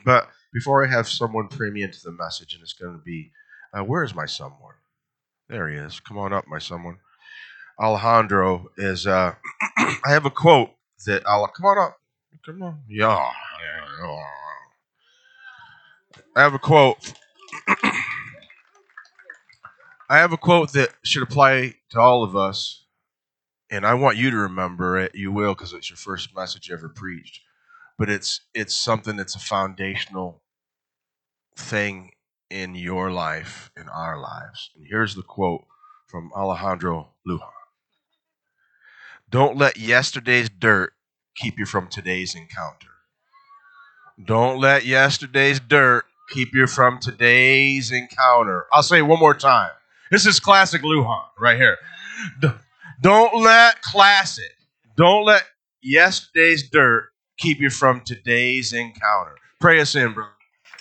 But before I have someone pray me into the message, and it's going to be, where is my someone? There he is. Come on up, my someone. Alejandro is. I have a quote that come on up. Come on. Yeah. I have a quote. I have a quote that should apply to all of us, and I want you to remember it. You will, because it's your first message you ever preached. But it's something that's a foundational thing in your life, in our lives. And here's the quote from Alejandro Lujan. Don't let yesterday's dirt keep you from today's encounter. Don't let yesterday's dirt keep you from today's encounter. I'll say it one more time. This is classic Lujan right here. Don't let yesterday's dirt keep you from today's encounter. Pray us in, brother.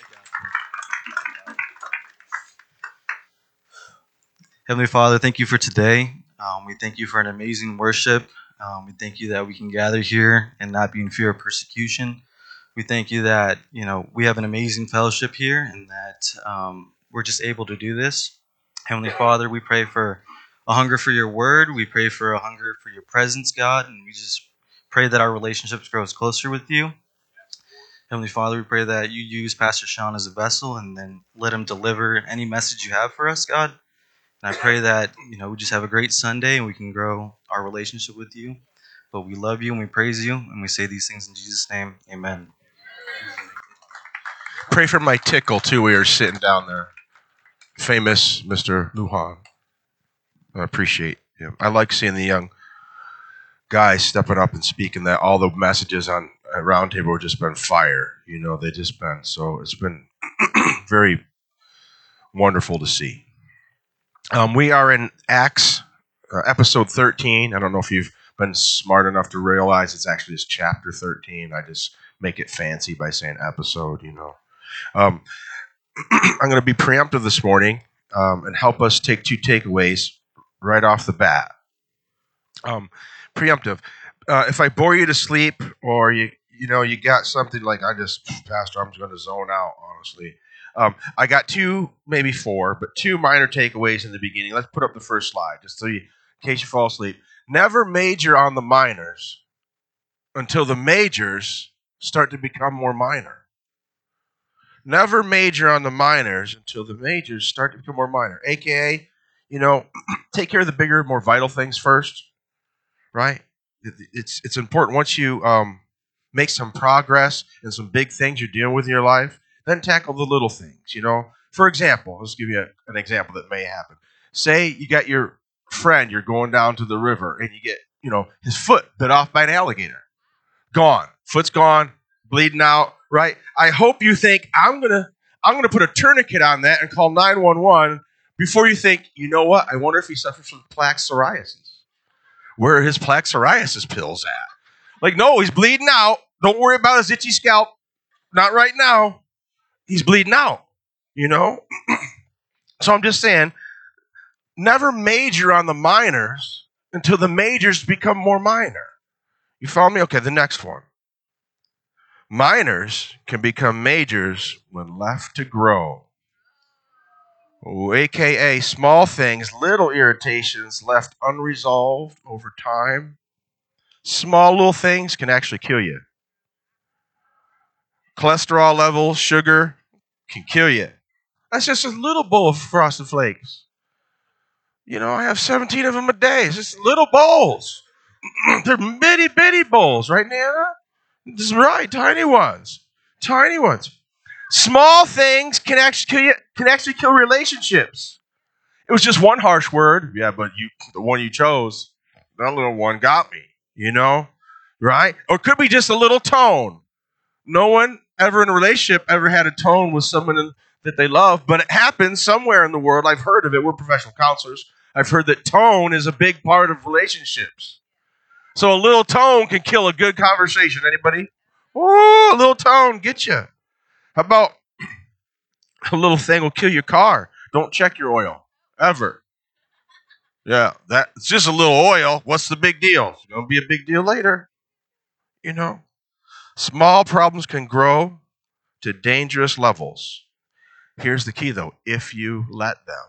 Heavenly Father, thank you for today. We thank you for an amazing worship. We thank you that we can gather here and not be in fear of persecution. We thank you that we have an amazing fellowship here and that we're just able to do this. Heavenly Father, we pray for a hunger for your word. We pray for a hunger for your presence, God, and we just pray that our relationships grows closer with you. Heavenly Father, we pray that you use Pastor Sean as a vessel and then let him deliver any message you have for us, God. And I pray that, we just have a great Sunday and we can grow our relationship with you. But we love you and we praise you and we say these things in Jesus' name. Amen. Pray for my tickle, too. We are sitting down there. Famous Mr. Lujan. I appreciate him. I like seeing the young guys stepping up and speaking that all the messages on Roundtable have just been fire. They just been. So it's been very wonderful to see. We are in Acts, episode 13. I don't know if you've been smart enough to realize it's actually just chapter 13. I just make it fancy by saying episode, I'm going to be preemptive this morning and help us take two takeaways right off the bat. Preemptive. If I bore you to sleep or you got something like Pastor, I'm just going to zone out, honestly. I got two, maybe four, but two minor takeaways in the beginning. Let's put up the first slide, just so in case you fall asleep. Never major on the minors until the majors start to become more minor. Never major on the minors until the majors start to become more minor. AKA, take care of the bigger, more vital things first, right? It's important. Once you make some progress in some big things you're dealing with in your life, then tackle the little things, For example, let's give you an example that may happen. Say you got your friend, you're going down to the river, and you get, his foot bit off by an alligator. Gone. Foot's gone, bleeding out, right? I hope you think, I'm gonna put a tourniquet on that and call 911 before you think, you know what? I wonder if he suffers from plaque psoriasis. Where are his plaque psoriasis pills at? No, he's bleeding out. Don't worry about his itchy scalp. Not right now. He's bleeding out, So I'm just saying, never major on the minors until the majors become more minor. You follow me? Okay, the next one. Minors can become majors when left to grow. AKA small things, little irritations left unresolved over time. Small little things can actually kill you. Cholesterol levels, sugar can kill you. That's just a little bowl of Frosted Flakes. I have 17 of them a day. It's just little bowls. They're bitty, bitty bowls, right, Nana? This is right, tiny ones. Tiny ones. Small things can actually kill relationships. It was just one harsh word. Yeah, but the one you chose, that little one got me, right? Or it could be just a little tone. No one ever in a relationship ever had a tone with someone that they love, but it happens somewhere in the world. I've heard of it. We're professional counselors. I've heard that tone is a big part of relationships. So a little tone can kill a good conversation. Anybody? Ooh, a little tone get you. How about a little thing will kill your car? Don't check your oil, ever. Yeah, it's just a little oil. What's the big deal? It's going to be a big deal later. Small problems can grow to dangerous levels. Here's the key, though. If you let them.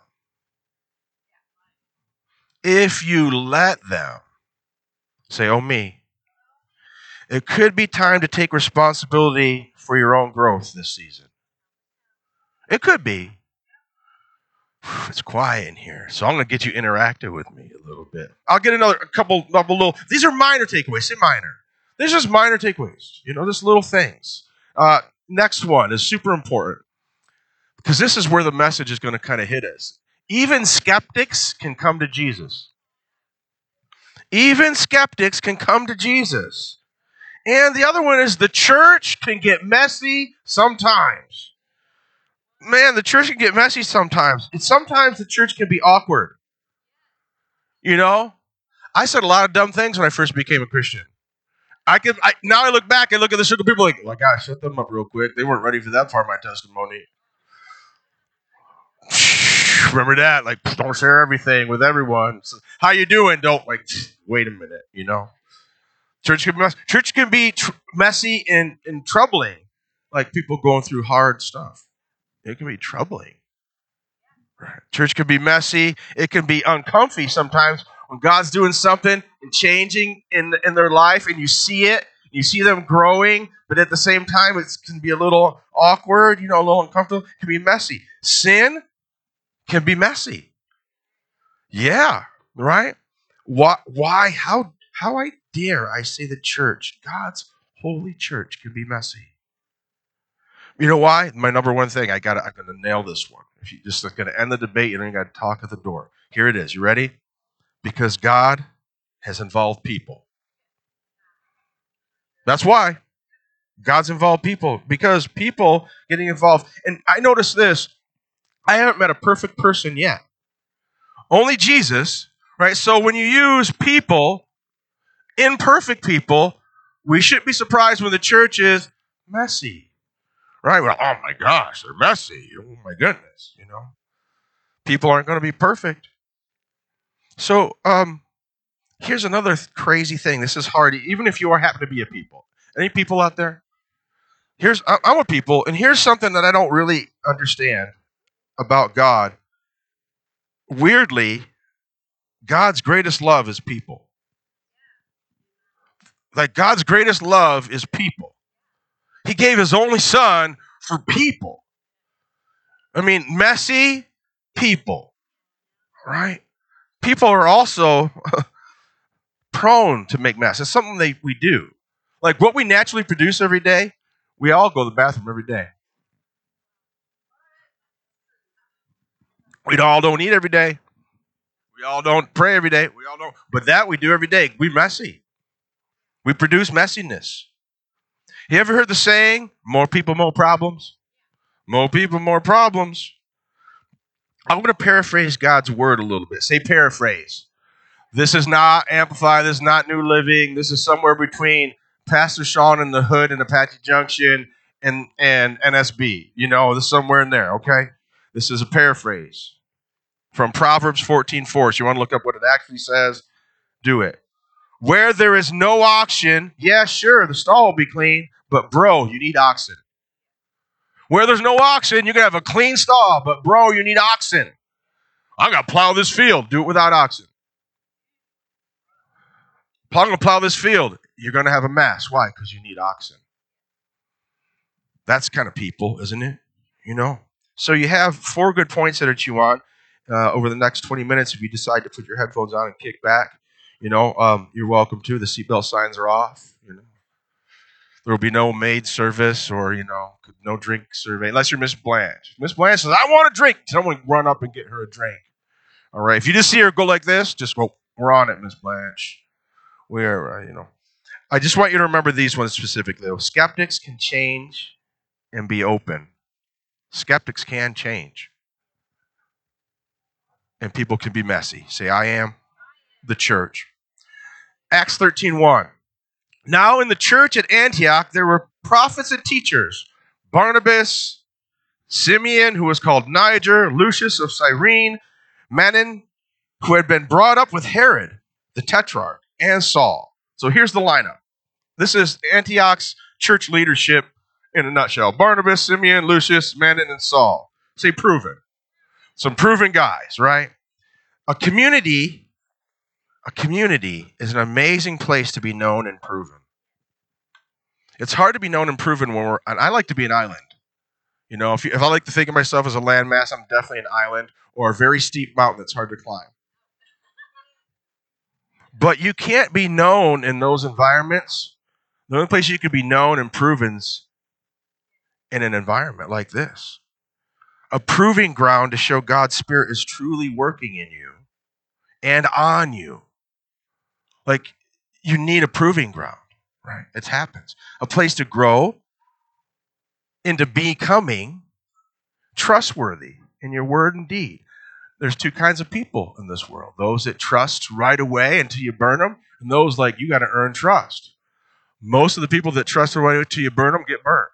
If you let them. Say, oh, me. It could be time to take responsibility for your own growth this season. It could be. It's quiet in here, so I'm going to get you interactive with me a little bit. I'll get a couple little. These are minor takeaways. Say minor. These are just minor takeaways. Just little things. Next one is super important because this is where the message is going to kind of hit us. Even skeptics can come to Jesus. Even skeptics can come to Jesus. And the other one is the church can get messy sometimes. Man, the church can get messy sometimes. And sometimes the church can be awkward. I said a lot of dumb things when I first became a Christian. Now I look back and look at the circle of people like, well, gosh, shut them up real quick. They weren't ready for that part of my testimony. Remember that? Like, don't share everything with everyone. So, how you doing? Don't, wait a minute, Church can be messy and troubling, like people going through hard stuff. It can be troubling. Right. Church can be messy. It can be uncomfy sometimes when God's doing something and changing in their life, and you see it. You see them growing, but at the same time, it can be a little awkward, a little uncomfortable. It can be messy. Sin can be messy. Yeah, right? Why? How I dare I say the church, God's holy church, can be messy. You know why? My number one thing, I'm going to nail this one. If you just going to end the debate, you don't got to talk at the door. Here it is. You ready? Because God has involved people. That's why. God's involved people. Because people getting involved. And I noticed this. I haven't met a perfect person yet. Only Jesus, right? So when you use people, imperfect people, we shouldn't be surprised when the church is messy. Right? Well, oh my gosh, they're messy. Oh my goodness, People aren't going to be perfect. So, here's another crazy thing. This is hard, even if you happen to be a people. Any people out there? I'm a people, and here's something that I don't really understand about God. Weirdly, God's greatest love is people. Like, God's greatest love is people. He gave his only son for people. I mean, messy people, right? People are also prone to make mess. It's something we do. Like what we naturally produce every day, we all go to the bathroom every day. We all don't eat every day. We all don't pray every day. We all don't. But that we do every day. We messy. We produce messiness. You ever heard the saying, more people, more problems? More people, more problems. I'm going to paraphrase God's word a little bit. Say paraphrase. This is not Amplify. This is not New Living. This is somewhere between Pastor Sean in the Hood and Apache Junction and NSB. This is somewhere in there, okay? This is a paraphrase from Proverbs 14:4. So you want to look up what it actually says? Do it. Where there is no oxen, yeah, sure, the stall will be clean, but bro, you need oxen. Where there's no oxen, you can have a clean stall, but bro, you need oxen. I'm going to plow this field. Do it without oxen. I'm going to plow this field. You're going to have a mess. Why? Because you need oxen. That's kind of people, isn't it? So you have 4 good points that you want over the next 20 minutes. If you decide to put your headphones on and kick back, you're welcome to. The seatbelt signs are off. There will be no maid service or, no drink survey, unless you're Miss Blanche. Miss Blanche says, I want a drink. Someone run up and get her a drink. All right. If you just see her go like this, just go, we're on it, Miss Blanche. We're, I just want you to remember these ones specifically. Skeptics can change and be open. Skeptics can change. And people can be messy. Say, I am the church. Acts 13:1. Now in the church at Antioch, there were prophets and teachers. Barnabas, Simeon, who was called Niger, Lucius of Cyrene, Manon, who had been brought up with Herod, the Tetrarch, and Saul. So here's the lineup. This is Antioch's church leadership in a nutshell. Barnabas, Simeon, Lucius, Manaen, and Saul. Say proven. Some proven guys, right? A community is an amazing place to be known and proven. It's hard to be known and proven and I like to be an island. You know, if I like to think of myself as a landmass, I'm definitely an island or a very steep mountain that's hard to climb. But you can't be known in those environments. The only place you can be known and proven is in an environment like this. A proving ground to show God's Spirit is truly working in you and on you. Like, you need a proving ground, right? It happens. A place to grow into becoming trustworthy in your word and deed. There's two kinds of people in this world. Those that trust right away until you burn them, and those like you got to earn trust. Most of the people that trust right away until you burn them get burnt.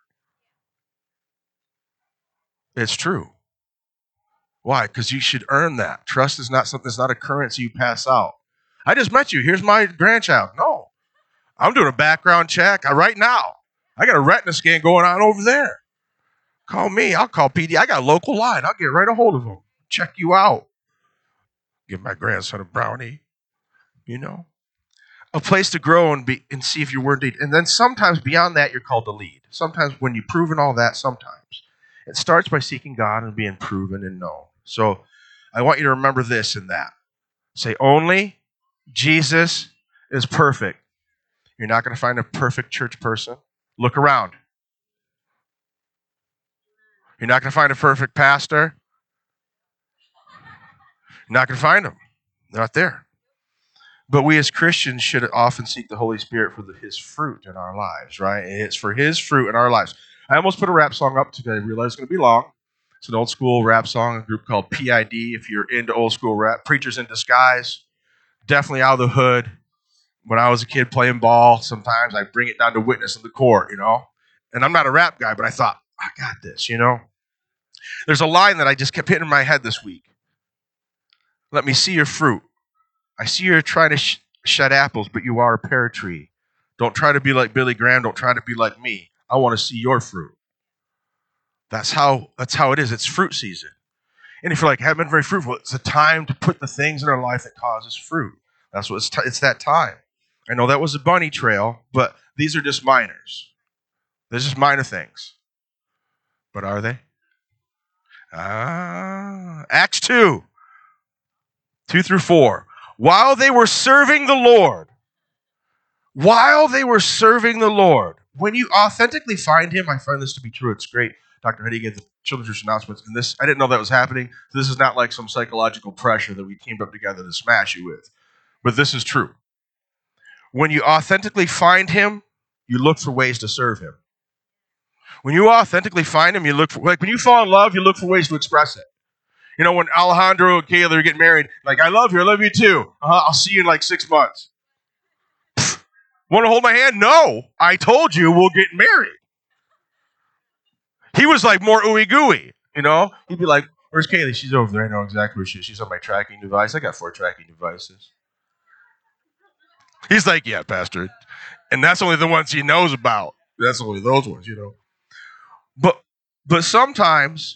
It's true. Why? Because you should earn that. Trust is not something, it's not a currency you pass out. I just met you. Here's my grandchild. No. I'm doing a background check right now. I got a retina scan going on over there. Call me. I'll call PD. I got a local line. I'll get right a hold of them. Check you out. Give my grandson a brownie. You know? A place to grow and see if your word deed. And then sometimes beyond that, you're called to lead. Sometimes when you've proven all that, sometimes. It starts by seeking God and being proven and known. So I want you to remember this and that. Say, only Jesus is perfect. You're not going to find a perfect church person. Look around. You're not going to find a perfect pastor. You're not going to find them. They're not there. But we as Christians should often seek the Holy Spirit for His fruit in our lives, right? It's for His fruit in our lives. I almost put a rap song up today. I realized it's going to be long. It's an old school rap song, a group called PID. If you're into old school rap, Preachers in Disguise, definitely out of the hood. When I was a kid playing ball, sometimes I bring it down to witness in the court, you know. And I'm not a rap guy, but I thought, I got this, you know. There's a line that I just kept hitting in my head this week. Let me see your fruit. I see you're trying to shed apples, but you are a pear tree. Don't try to be like Billy Graham. Don't try to be like me. I want to see your fruit. That's how it is. It's fruit season. And if you're like, haven't been very fruitful, it's a time to put the things in our life that causes fruit. That's what it's that time. I know that was a bunny trail, but these are just minors. They're just minor things. But are they? Acts 2, 2-4. While they were serving the Lord, when you authentically find Him, I find this to be true. It's great. Dr. Hetty gave the children's church announcements, and this, I didn't know that was happening. This is not like some psychological pressure that we teamed up together to smash you with. But this is true. When you authentically find Him, you look for ways to serve Him. When you authentically find Him, you look for, like when you fall in love, you look for ways to express it. You know, when Alejandro and Kayla are getting married, like, I love you too. I'll see you in like 6 months. Want to hold my hand? No. I told you we'll get married. He was like more ooey gooey, you know? He'd be like, where's Kaylee? She's over there. I know exactly where she is. She's on my tracking device. I got 4 tracking devices. He's like, yeah, Pastor. And that's only the ones he knows about. That's only those ones, you know. But sometimes,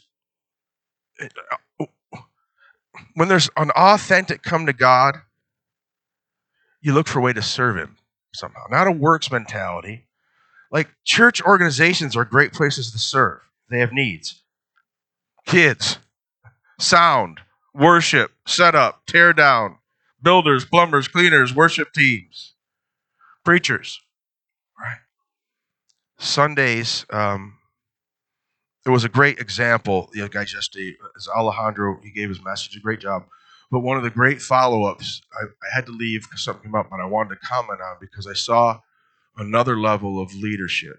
when there's an authentic come to God, you look for a way to serve Him somehow. Not a works mentality. Like, church organizations are great places to serve. They have needs. Kids, sound, worship, setup, tear down, builders, plumbers, cleaners, worship teams, preachers. Right? Sundays, there was a great example. The guy just is Alejandro. He gave his message, a great job. But one of the great follow-ups, I had to leave because something came up, but I wanted to comment on because I saw another level of leadership.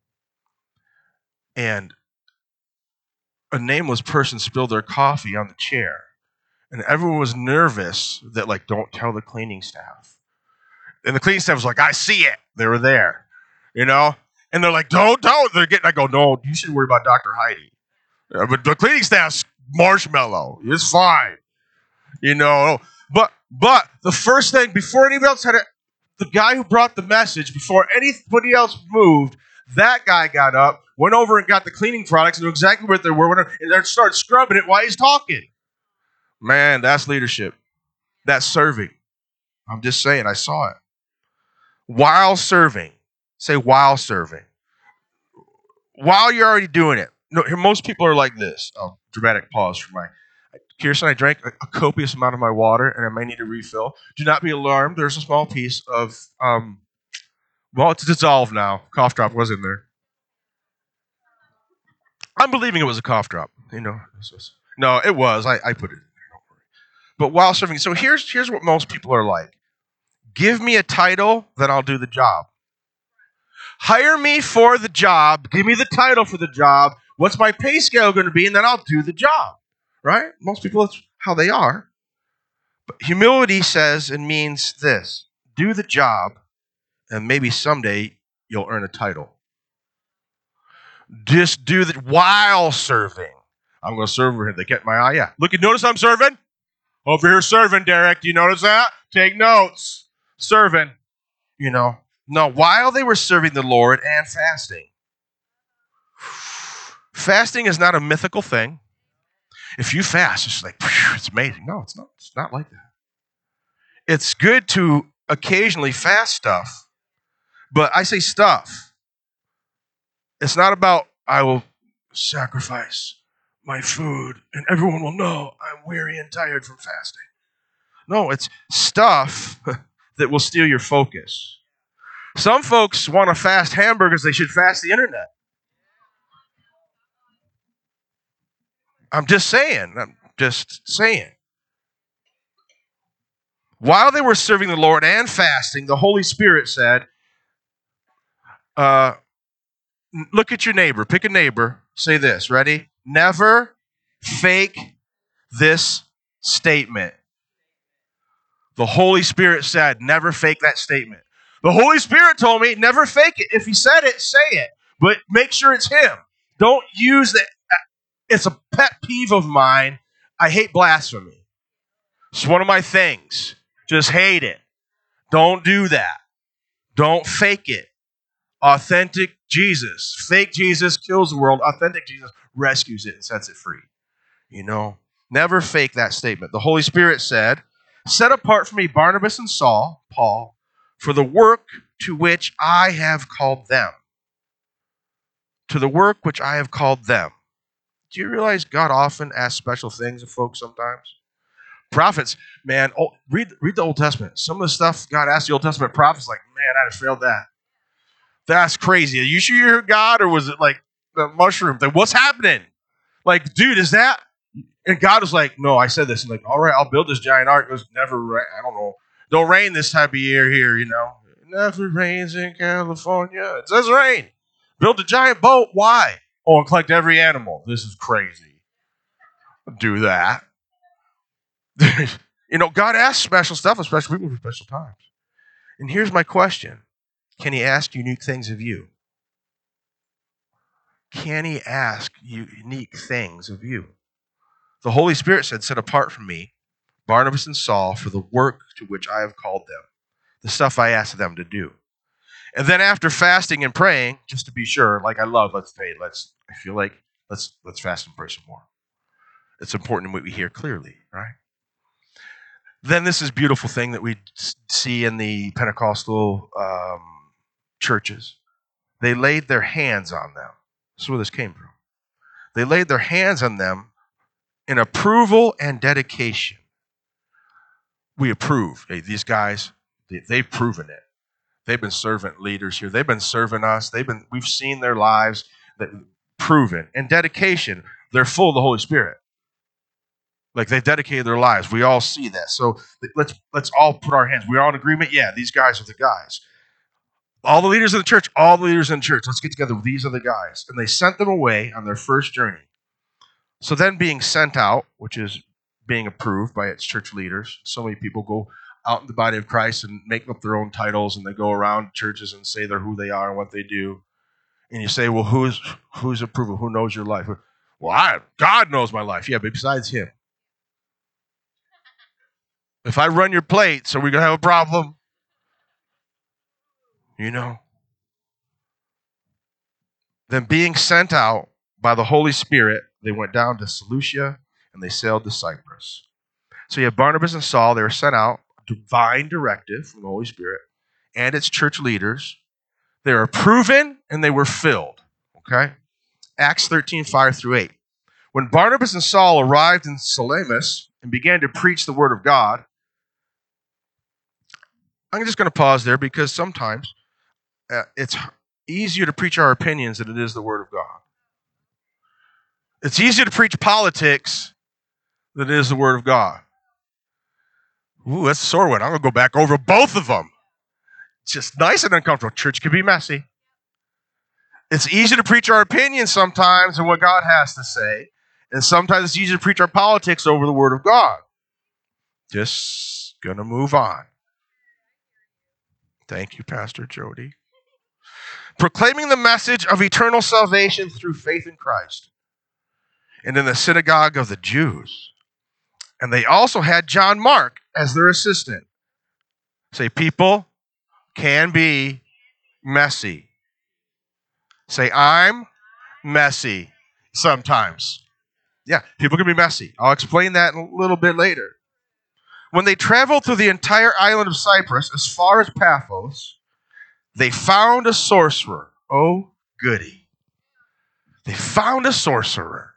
And a nameless person spilled their coffee on the chair. And everyone was nervous that, like, don't tell the cleaning staff. And the cleaning staff was like, I see it. They were there, you know? And they're like, don't. I go, no, you should worry about Dr. Heidi. But the cleaning staff's marshmallow. It's fine, you know? But the first thing, before anybody else had it, the guy who brought the message, before anybody else moved, That guy got up, went over and got the cleaning products and knew exactly what they were, and then started scrubbing it while he's talking. Man, that's leadership. That's serving. I'm just saying, I saw it. While serving. Say while serving. While you're already doing it. No, most people are like this. Oh, dramatic pause for my... Kirsten, I drank a copious amount of my water, and I may need a refill. Do not be alarmed. There's a small piece of... well, it's dissolved now. Cough drop was in there. I'm believing it was a cough drop. No, it was. I put it in there. Don't worry. But while serving... So here's what most people are like. Give me a title, then I'll do the job. Hire me for the job. Give me the title for the job. What's my pay scale going to be? And then I'll do the job. Right? Most people, that's how they are. But humility says and means this. Do the job, and maybe someday you'll earn a title. Just do that while serving. I'm going to serve over here. They get my eye. Yeah. Look, you notice I'm serving? Over here serving, Derek. Do you notice that? Take notes. Serving. No, while they were serving the Lord and fasting. Fasting is not a mythical thing. If you fast, it's like, it's amazing. No, it's not. It's not like that. It's good to occasionally fast stuff, but I say stuff. It's not about, I will sacrifice my food and everyone will know I'm weary and tired from fasting. No, it's stuff that will steal your focus. Some folks want to fast hamburgers, they should fast the internet. I'm just saying. While they were serving the Lord and fasting, the Holy Spirit said, look at your neighbor. Pick a neighbor. Say this. Ready? Never fake this statement. The Holy Spirit said, never fake that statement. The Holy Spirit told me, never fake it. If he said it, say it. But make sure it's him. Don't use it. It's a pet peeve of mine. I hate blasphemy. It's one of my things. Just hate it. Don't do that. Don't fake it. Authentic Jesus. Fake Jesus kills the world. Authentic Jesus rescues it and sets it free. Never fake that statement. The Holy Spirit said, set apart for me Barnabas and Saul, Paul, for the work to which I have called them. To the work which I have called them. Do you realize God often asks special things of folks sometimes? Prophets, man, read the Old Testament. Some of the stuff God asked the Old Testament prophets, like, man, I'd have failed that. That's crazy. Are you sure you heard God, or was it like the mushroom thing? What's happening? Like, dude, is that? And God was like, no, I said this. And like, all right, I'll build this giant ark. It was never rain. I don't know. Don't rain this type of year here, It never rains in California. It says rain. Build a giant boat. Why? Oh, and collect every animal. This is crazy. Do that. God asks special stuff, especially people for special times. And here's my question. Can he ask unique things of you? Can he ask unique things of you? The Holy Spirit said, set apart from me Barnabas and Saul for the work to which I have called them, the stuff I asked them to do. And then after fasting and praying, just to be sure, like I love, let's fast and pray some more. It's important what we hear clearly, right? Then this is a beautiful thing that we see in the Pentecostal churches. They laid their hands on them. This is where this came from. They laid their hands on them in approval and dedication. We approve. Hey, these guys, they've proven it. They've been servant leaders here. They've been serving us. We've seen their lives that proven. And dedication, they're full of the Holy Spirit. Like they've dedicated their lives. We all see that. So let's all put our hands. We're all in agreement. Yeah, these guys are the guys. All the leaders in the church, let's get together. These are the guys. And they sent them away on their first journey. So then being sent out, which is being approved by its church leaders. So many people go out in the body of Christ and make up their own titles, and they go around churches and say they're who they are and what they do. And you say, well, who's approval? Who knows your life? Well, God knows my life. Yeah, but besides him. If I run your plates, are we going to have a problem? Then being sent out by the Holy Spirit, they went down to Seleucia and they sailed to Cyprus. So you have Barnabas and Saul. They were sent out, divine directive from the Holy Spirit and its church leaders. They were proven and they were filled. Okay? Acts 13, 5 through 8. When Barnabas and Saul arrived in Salamis and began to preach the word of God, I'm just going to pause there because sometimes it's easier to preach our opinions than it is the word of God. It's easier to preach politics than it is the word of God. Ooh, that's a sore one. I'm going to go back over both of them. It's just nice and uncomfortable. Church can be messy. It's easy to preach our opinions sometimes than what God has to say. And sometimes it's easier to preach our politics over the word of God. Just going to move on. Thank you, Pastor Jody. Proclaiming the message of eternal salvation through faith in Christ. And in the synagogue of the Jews. And they also had John Mark as their assistant. Say, people can be messy. Say, I'm messy sometimes. Yeah, people can be messy. I'll explain that a little bit later. When they traveled through the entire island of Cyprus as far as Paphos, they found a sorcerer. Oh, goody. They found a sorcerer.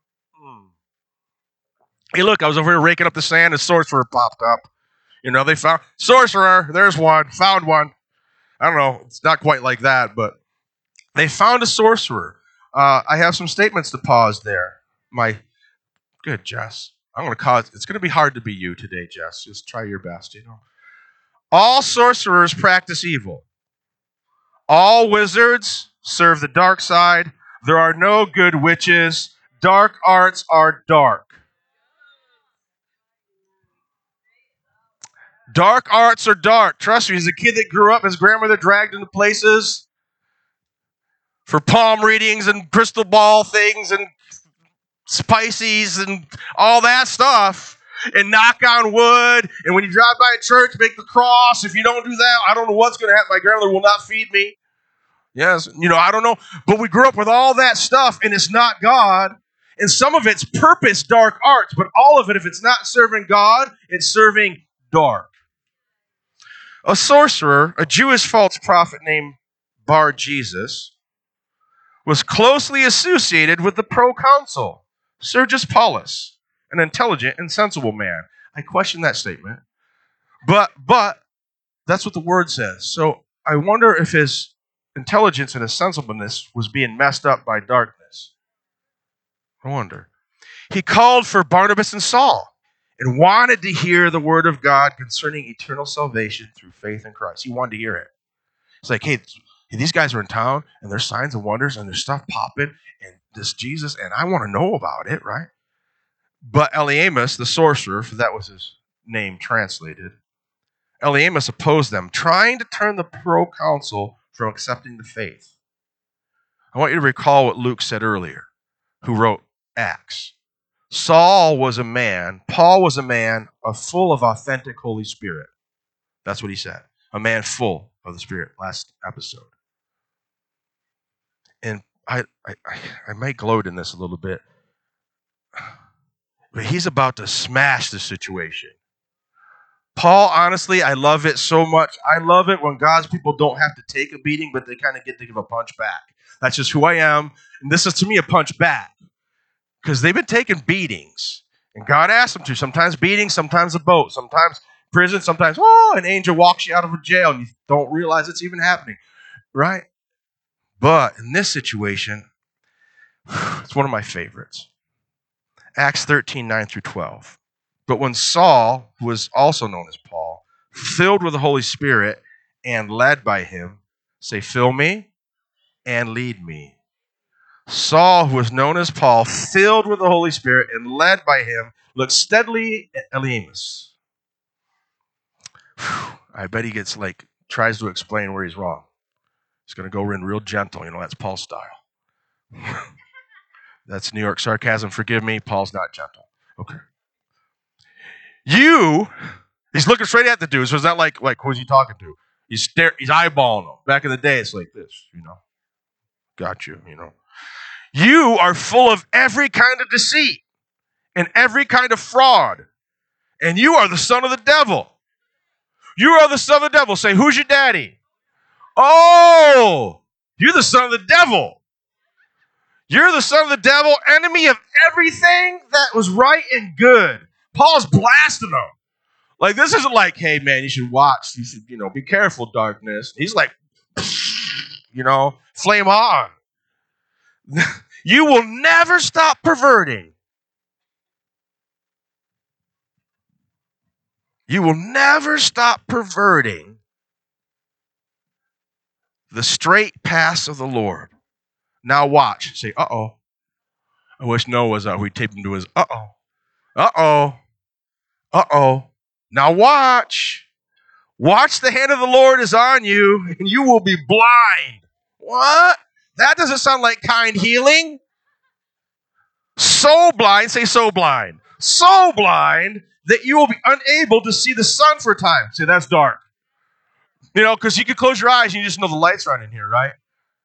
Hey, look, I was over here raking up the sand, a sorcerer popped up. They found sorcerer. There's one. Found one. I don't know. It's not quite like that, but they found a sorcerer. I have some statements to pause there. Good, Jess. It's going to be hard to be you today, Jess. Just try your best, All sorcerers practice evil. All wizards serve the dark side. There are no good witches. Dark arts are dark. Dark arts are dark. Trust me, as a kid that grew up, his grandmother dragged him to places for palm readings and crystal ball things and spices and all that stuff. And knock on wood. And when you drive by a church, make the cross. If you don't do that, I don't know what's going to happen. My grandmother will not feed me. Yes, I don't know. But we grew up with all that stuff, and it's not God. And some of it's purpose dark arts. But all of it, if it's not serving God, it's serving dark. A sorcerer, a Jewish false prophet named Bar-Jesus, was closely associated with the proconsul, Sergius Paulus, an intelligent and sensible man. I question that statement. But that's what the word says. So I wonder if his intelligence and his sensibleness was being messed up by darkness. I wonder. He called for Barnabas and Saul and wanted to hear the word of God concerning eternal salvation through faith in Christ. He wanted to hear it. It's like, hey, these guys are in town, and there's signs and wonders, and there's stuff popping, and this Jesus, and I want to know about it, right? But Elymas, the sorcerer, for that was his name translated, Elymas opposed them, trying to turn the proconsul from accepting the faith. I want you to recall what Luke said earlier, who wrote Acts. Paul was a man full of authentic Holy Spirit. That's what he said. A man full of the Spirit, last episode. And I might gloat in this a little bit, but he's about to smash the situation. Paul, honestly, I love it so much. I love it when God's people don't have to take a beating, but they kind of get to give a punch back. That's just who I am. And this is, to me, a punch back. Because they've been taking beatings. And God asked them to. Sometimes beatings, sometimes a boat, sometimes prison, sometimes, an angel walks you out of a jail and you don't realize it's even happening. Right? But in this situation, it's one of my favorites. Acts 13, 9 through 12. But when Saul, who was also known as Paul, filled with the Holy Spirit and led by him, say, fill me and lead me. Saul, who was known as Paul, filled with the Holy Spirit and led by him, looked steadily at Elymas. I bet he tries to explain where he's wrong. He's going to go in real gentle. That's Paul's style. That's New York sarcasm. Forgive me. Paul's not gentle. Okay. He's looking straight at the dude. So it's not like who's he talking to? He's eyeballing him. Back in the day, it's like this, Got you, you know. You are full of every kind of deceit and every kind of fraud. And you are the son of the devil. You are the son of the devil. Say, who's your daddy? Oh, you're the son of the devil. You're the son of the devil, enemy of everything that was right and good. Paul's blasting them. Like, this isn't like, hey, man, you should watch. You should, be careful, darkness. He's like, flame on. You will never stop perverting. You will never stop perverting the straight paths of the Lord. Now watch. Say, uh-oh. I wish Noah was out. We taped him to his uh-oh. Uh-oh. Uh-oh. Now watch. Watch, the hand of the Lord is on you, and you will be blind. What? That doesn't sound like kind healing. So blind, say so blind. So blind that you will be unable to see the sun for a time. Say, that's dark. Because you can close your eyes and you just know the lights are on in here, right?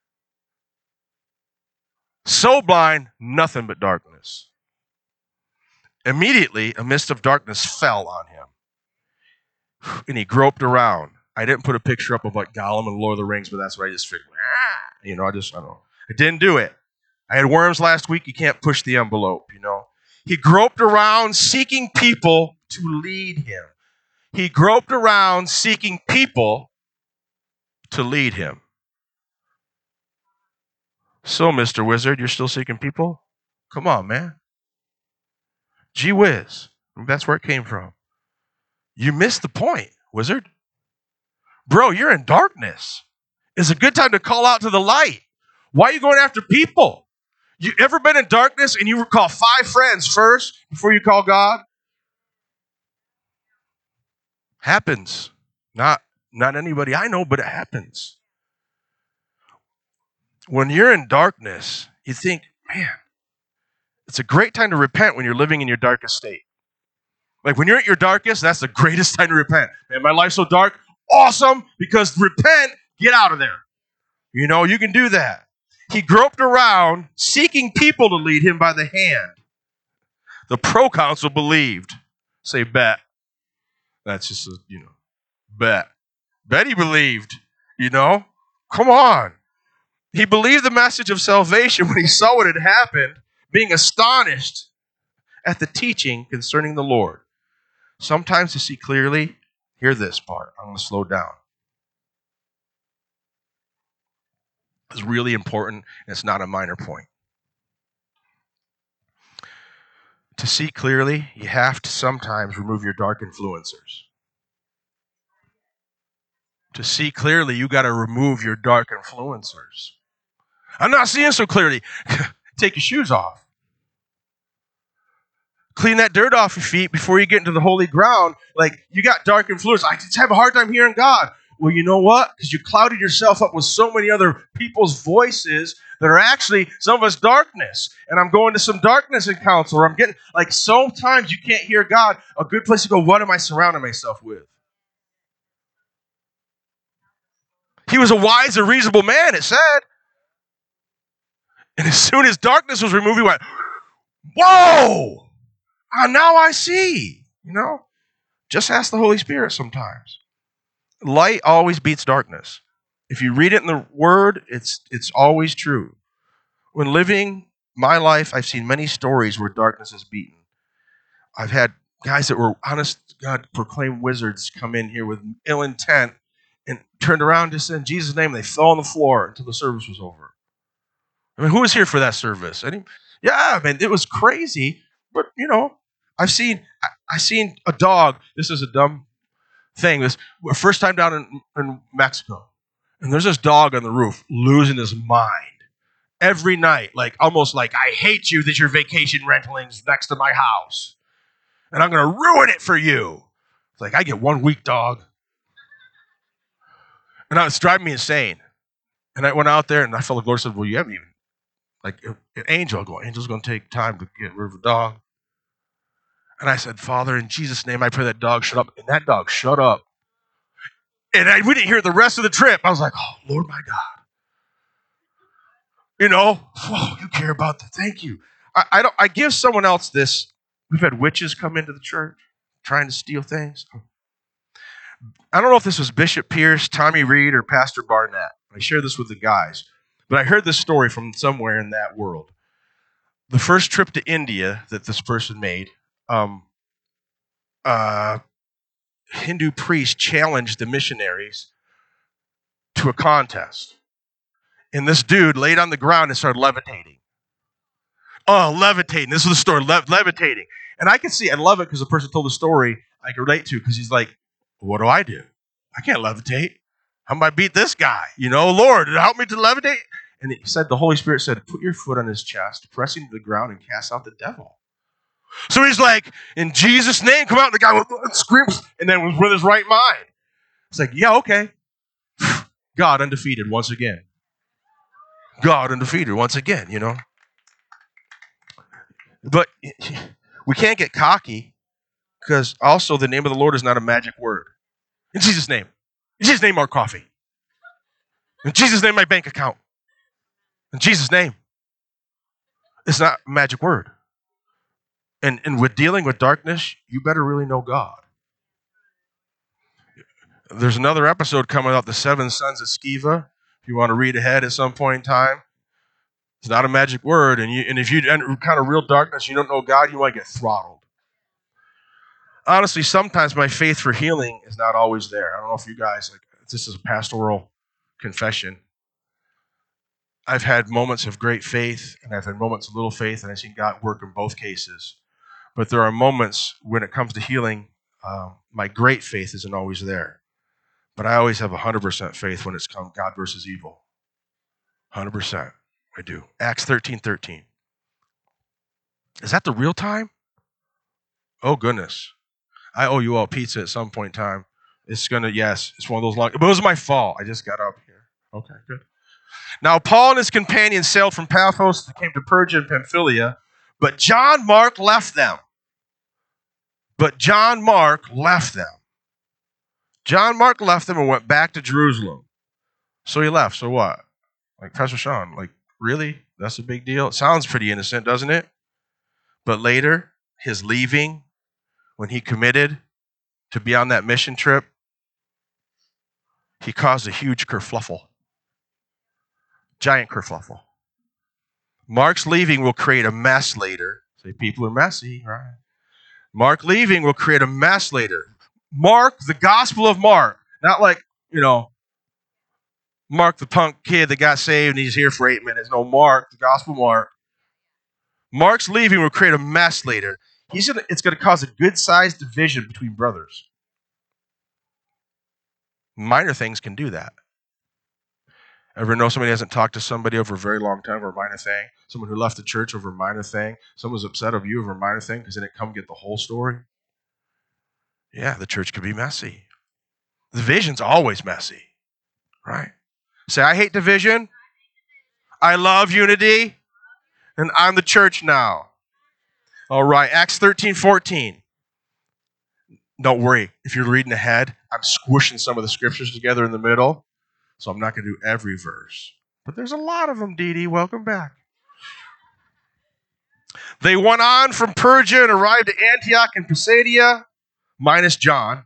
So blind, nothing but darkness. Immediately, a mist of darkness fell on him. And he groped around. I didn't put a picture up of like Gollum and Lord of the Rings, but that's what I just figured. I don't know. I didn't do it. I had worms last week. You can't push the envelope, He groped around seeking people to lead him. He groped around seeking people to lead him. So, Mr. Wizard, you're still seeking people? Come on, man. Gee whiz. That's where it came from. You missed the point, Wizard. Bro, you're in darkness. It's a good time to call out to the light. Why are you going after people? You ever been in darkness and you call 5 friends first before you call God? Happens. Not anybody I know, but it happens. When you're in darkness, you think, man, it's a great time to repent when you're living in your darkest state. Like when you're at your darkest, that's the greatest time to repent. Man, my life's so dark. Awesome, because repent, get out of there. You can do that. He groped around, seeking people to lead him by the hand. The proconsul believed. Say, bet. That's just bet. Bet he believed, Come on. He believed the message of salvation when he saw what had happened, being astonished at the teaching concerning the Lord. Sometimes to see clearly, hear this part. I'm going to slow down. It's really important, and it's not a minor point. To see clearly, you have to sometimes remove your dark influencers. To see clearly, you got to remove your dark influencers. I'm not seeing so clearly. Take your shoes off. Clean that dirt off your feet before you get into the holy ground. Like, you got dark influence. I just have a hard time hearing God. Well, you know what? Because you clouded yourself up with so many other people's voices that are actually some of us darkness. And I'm going to some darkness in counsel. Or I'm getting, like, sometimes you can't hear God. A good place to go, what am I surrounding myself with? He was a wise and reasonable man, it said. And as soon as darkness was removed, he went, whoa! Now I see. Just ask the Holy Spirit sometimes. Light always beats darkness. If you read it in the Word, it's always true. When living my life, I've seen many stories where darkness is beaten. I've had guys that were honest God proclaimed wizards come in here with ill intent and turned around just in Jesus' name. They fell on the floor until the service was over. I mean, who was here for that service? Yeah, man, it was crazy. But I've seen a dog. This is a dumb thing. This first time down in Mexico, and there's this dog on the roof losing his mind every night, like almost like, I hate you that your vacation rentaling's next to my house, and I'm going to ruin it for you. It's like, I get 1 week, dog. And it's driving me insane. And I went out there and I felt like the Lord said, well, you haven't even, like an angel. I go, angel's going to take time to get rid of a dog. And I said, Father, in Jesus' name, I pray that dog shut up. And that dog shut up. And we didn't hear it the rest of the trip. I was like, oh, Lord, my God. You know, whoa, you care about that. Thank you. I give someone else this. We've had witches come into the church trying to steal things. I don't know if this was Bishop Pierce, Tommy Reed, or Pastor Barnett. I share this with the guys, but I heard this story from somewhere in that world. The first trip to India that this person made, Hindu priest challenged the missionaries to a contest. And this dude laid on the ground and started levitating. Oh, levitating. This is the story, levitating. And I can see, I love it because the person told the story I can relate to, because he's like, what do? I can't levitate. How am I beat this guy? You know, Lord, help me to levitate. And he said, the Holy Spirit said, put your foot on his chest, press him to the ground, and cast out the devil. So he's like, in Jesus' name, come out. And the guy screams, and then was with his right mind. It's like, yeah, okay. God undefeated once again. God undefeated once again, you know. But we can't get cocky, because also the name of the Lord is not a magic word. In Jesus' name. In Jesus' name, our coffee. In Jesus' name, my bank account. In Jesus' name. It's not a magic word. And with dealing with darkness, you better really know God. There's another episode coming out, The Seven Sons of Sceva. If you want to read ahead at some point in time. It's not a magic word. And if you enter kind of real darkness, you don't know God, you might get throttled. Honestly, sometimes my faith for healing is not always there. I don't know if you guys, this is a pastoral confession. I've had moments of great faith, and I've had moments of little faith, and I've seen God work in both cases. But there are moments when it comes to healing, my great faith isn't always there. But I always have 100% faith when it's come God versus evil. 100%. I do. Acts 13:13. Is that the real time? Oh, goodness. I owe you all pizza at some point in time. It's one of those long, but it was my fault. I just got up here. Okay, good. Now, Paul and his companions sailed from Paphos and came to Perga and Pamphylia, but John Mark left them. John Mark left them and went back to Jerusalem. So he left. So what? Like Pastor Sean, really? That's a big deal? It sounds pretty innocent, doesn't it? But later, his leaving, when he committed to be on that mission trip, he caused a huge kerfluffle. Giant kerfluffle. Mark's leaving will create a mess later. Say, people are messy, right? Mark leaving will create a mess later. Mark, the Gospel of Mark, not Mark the punk kid that got saved and he's here for 8 minutes. No, Mark, the Gospel of Mark. Mark's leaving will create a mess later. It's going to cause a good-sized division between brothers. Minor things can do that. Ever know somebody hasn't talked to somebody over a very long time over a minor thing? Someone who left the church over a minor thing? Someone was upset of you over a minor thing because they didn't come get the whole story? Yeah, the church could be messy. Division's always messy, right? Say, I hate division. I love unity. And I'm the church now. All right, Acts 13:14. Don't worry. If you're reading ahead, I'm squishing some of the scriptures together in the middle. So I'm not going to do every verse. But there's a lot of them, Dee Dee. Welcome back. They went on from Perga and arrived at Antioch and Pisidia, minus John.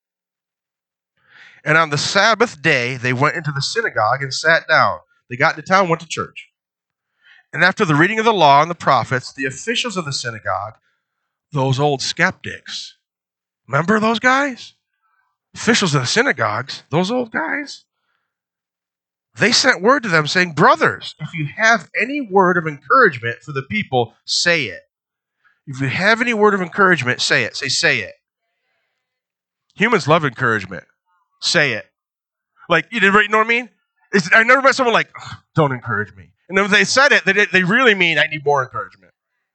And on the Sabbath day, they went into the synagogue and sat down. They got into town and went to church. And after the reading of the law and the prophets, the officials of the synagogue, those old skeptics, remember those guys? Officials of the synagogues, those old guys? They sent word to them saying, brothers, if you have any word of encouragement for the people, say it. If you have any word of encouragement, say it. Say it. Humans love encouragement. Say it. You know what I mean? I never met someone don't encourage me. And if they said it, they really mean I need more encouragement.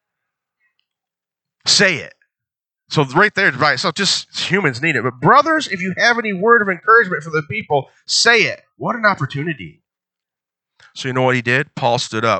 Say it. So right there, so just humans need it. But brothers, if you have any word of encouragement for the people, say it. What an opportunity. So you know what he did? Paul stood up.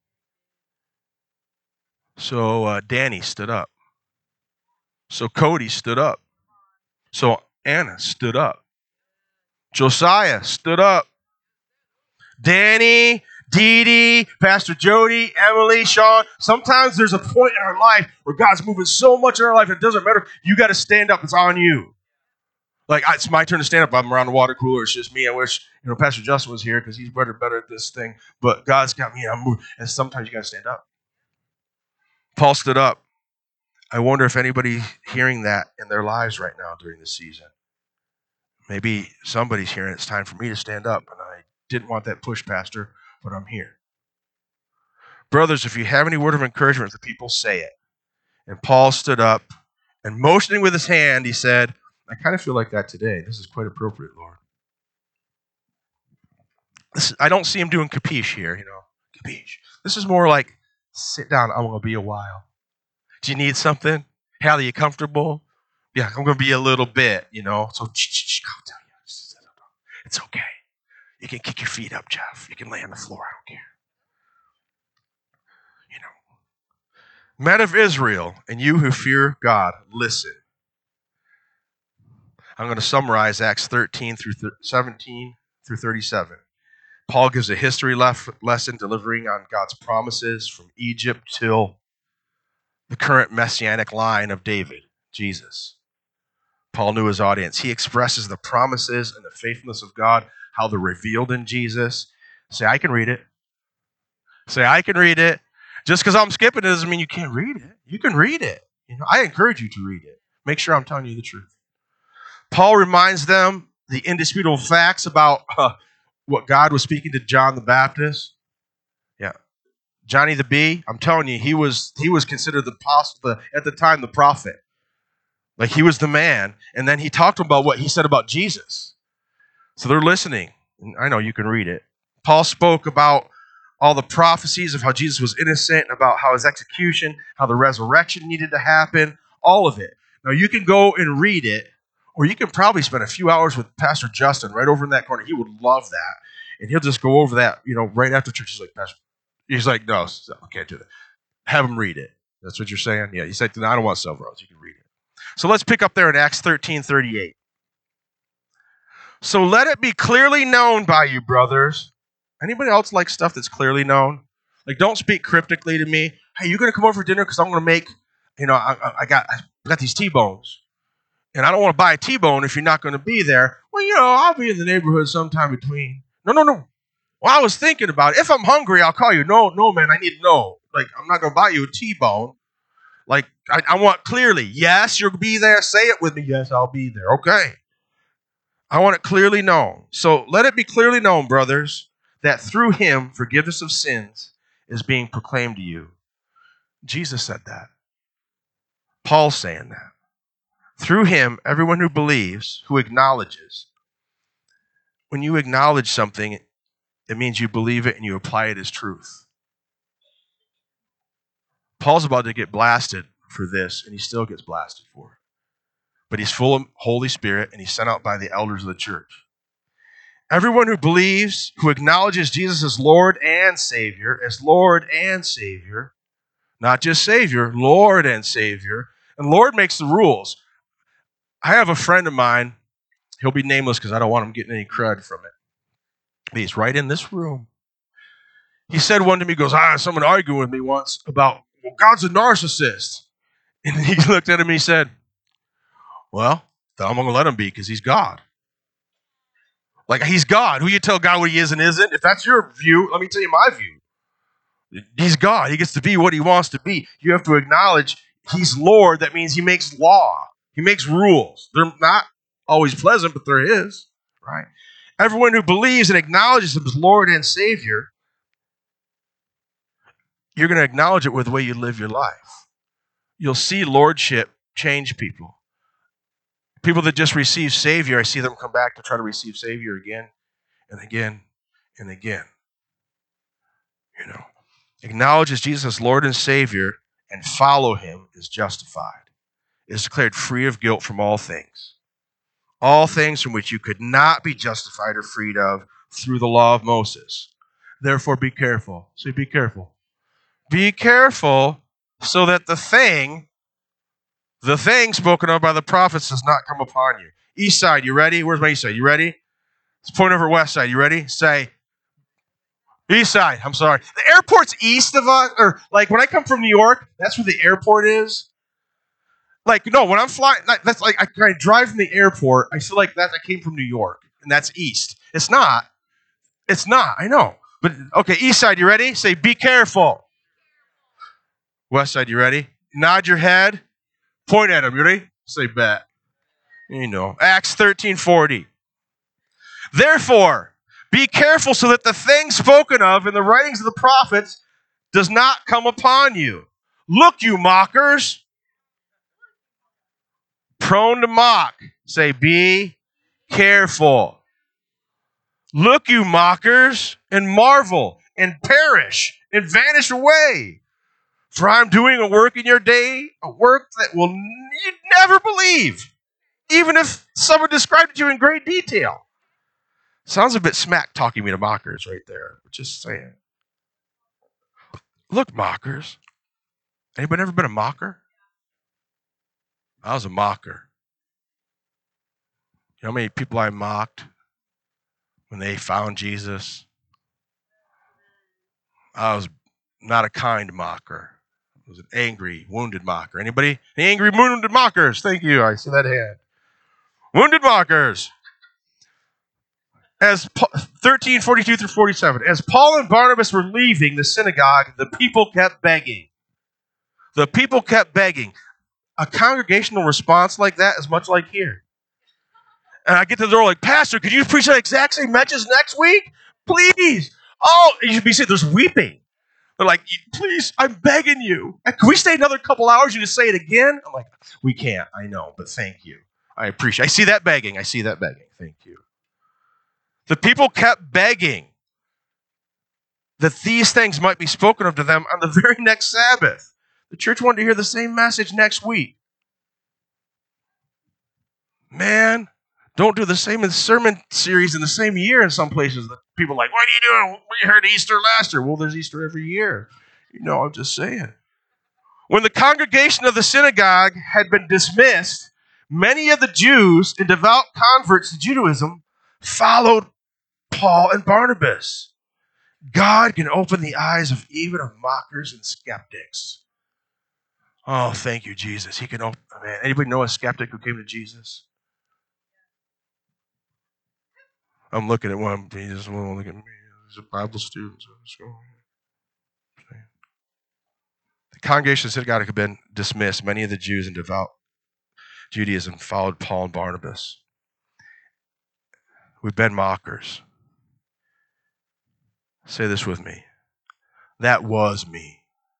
So Danny stood up. So Cody stood up. So Anna stood up. Josiah stood up. Danny, Dee Dee, Pastor Jody, Emily, Sean. Sometimes there's a point in our life where God's moving so much in our life, it doesn't matter. You got to stand up. It's on you. Like, it's my turn to stand up. I'm around the water cooler. It's just me. I wish, Pastor Justin was here because he's better at this thing. But God's got me, and I'm moving. And sometimes you got to stand up. Paul stood up. I wonder if anybody hearing that in their lives right now during this season. Maybe somebody's hearing it's time for me to stand up, and I didn't want that push, Pastor, but I'm here. Brothers, if you have any word of encouragement for people, say it. And Paul stood up, and motioning with his hand, he said, I kind of feel like that today. This is quite appropriate, Lord. I don't see him doing capiche here, capiche. This is more like, sit down, I'm going to be a while. Do you need something? Hal, are you comfortable? Yeah, I'm going to be a little bit, So, I'll tell you. It's okay. You can kick your feet up, Jeff. You can lay on the floor. I don't care. Men of Israel, and you who fear God, listen. I'm going to summarize Acts 13 through 17 through 37. Paul gives a history lesson delivering on God's promises from Egypt till the current messianic line of David, Jesus. Paul knew his audience. He expresses the promises and the faithfulness of God, how they're revealed in Jesus. Say, I can read it. Say, I can read it. Just because I'm skipping it doesn't mean you can't read it. You can read it. I encourage you to read it. Make sure I'm telling you the truth. Paul reminds them the indisputable facts about what God was speaking to John the Baptist. Yeah. Johnny the Bee, I'm telling you, he was considered at the time the prophet. Like, he was the man. And then he talked about what he said about Jesus. So they're listening. I know you can read it. Paul spoke about all the prophecies of how Jesus was innocent, about how his execution, how the resurrection needed to happen, all of it. Now, you can go and read it, or you can probably spend a few hours with Pastor Justin right over in that corner. He would love that. And he'll just go over that, right after church. He's like, no, I can't do that. Have him read it. That's what you're saying? Yeah, he's like, no, I don't want silver roads. You can read it. So let's pick up there in Acts 13:38. So let it be clearly known by you, brothers. Anybody else like stuff that's clearly known? Like, don't speak cryptically to me. Hey, you going to come over for dinner because I'm going to make, I got these T-bones. And I don't want to buy a T-bone if you're not going to be there. Well, I'll be in the neighborhood sometime between. No. Well, I was thinking about it. If I'm hungry, I'll call you. No, man, I need to know. Like, I'm not going to buy you a T-bone. Like, I want clearly. Yes, you'll be there. Say it with me. Yes, I'll be there. Okay. I want it clearly known. So let it be clearly known, brothers, that through him, forgiveness of sins is being proclaimed to you. Jesus said that. Paul's saying that. Through him, everyone who believes, who acknowledges. When you acknowledge something, it means you believe it and you apply it as truth. Paul's about to get blasted for this, and he still gets blasted for it. But he's full of Holy Spirit, and he's sent out by the elders of the church. Everyone who believes, who acknowledges Jesus as Lord and Savior, not just Savior, Lord and Savior, and Lord makes the rules. I have a friend of mine, he'll be nameless because I don't want him getting any crud from it. But he's right in this room. He said one to me, he goes, someone arguing with me once about, well, God's a narcissist. And he looked at him and he said, well, I'm going to let him be because he's God. Like, he's God. Who you tell God what he is and isn't? If that's your view, let me tell you my view. He's God. He gets to be what he wants to be. You have to acknowledge he's Lord. That means he makes law. He makes rules. They're not always pleasant, but they're his, right? Everyone who believes and acknowledges him as Lord and Savior, you're going to acknowledge it with the way you live your life. You'll see lordship change people. People that just receive Savior, I see them come back to try to receive Savior again and again and again. Acknowledges Jesus as Lord and Savior and follow him is justified. Is declared free of guilt from all things. All things from which you could not be justified or freed of through the law of Moses. Therefore, be careful. Say, be careful. Be careful so that the thing spoken of by the prophets does not come upon you. East side, you ready? Where's my east side? You ready? Let's point over west side. You ready? Say, East side. I'm sorry. The airport's east of us, or like when I come from New York, that's where the airport is. Like, no, when I'm flying, that's like I drive from the airport. I feel like that I came from New York, and that's east. It's not. It's not. I know. But okay, east side, you ready? Say, be careful. West side, you ready? Nod your head. Point at him. You ready? Say, bet. You know. Acts 13:40. Therefore, be careful so that the things spoken of in the writings of the prophets does not come upon you. Look, you mockers. Prone to mock. Say, be careful. Look, you mockers, and marvel, and perish, and vanish away. For I'm doing a work in your day, a work that you'd never believe, even if someone described it to you in great detail. Sounds a bit smack talking me to mockers right there. Just saying. Look, mockers. Anybody ever been a mocker? I was a mocker. You know how many people I mocked when they found Jesus? I was not a kind mocker. I was an angry, wounded mocker. Anybody? Any angry, wounded mockers? Thank you. I see that hand. Wounded mockers. As 13:42 through 47. As Paul and Barnabas were leaving the synagogue, the people kept begging. The people kept begging. A congregational response like that is much like here. And I get to the door like, Pastor, could you preach that exact same message next week? Please. Oh, you should be sitting there's weeping. They're like, please, I'm begging you. Can we stay another couple hours? You just say it again? I'm like, we can't. I know, but thank you. I appreciate. I see that begging. Thank you. The people kept begging that these things might be spoken of to them on the very next Sabbath. The church wanted to hear the same message next week. Man, don't do the same in the sermon series in the same year in some places. People are like, what are you doing? We heard Easter last year. Well, there's Easter every year. I'm just saying. When the congregation of the synagogue had been dismissed, many of the Jews and devout converts to Judaism followed Paul and Barnabas. God can open the eyes of even of mockers and skeptics. Oh, thank you, Jesus. He can open. Man, anybody know a skeptic who came to Jesus? I'm looking at one. Jesus won't look at me. He's a Bible student. The congregation of the synagogue had been dismissed. Many of the Jews and devout Judaism followed Paul and Barnabas. We've been mockers. Say this with me. That was me.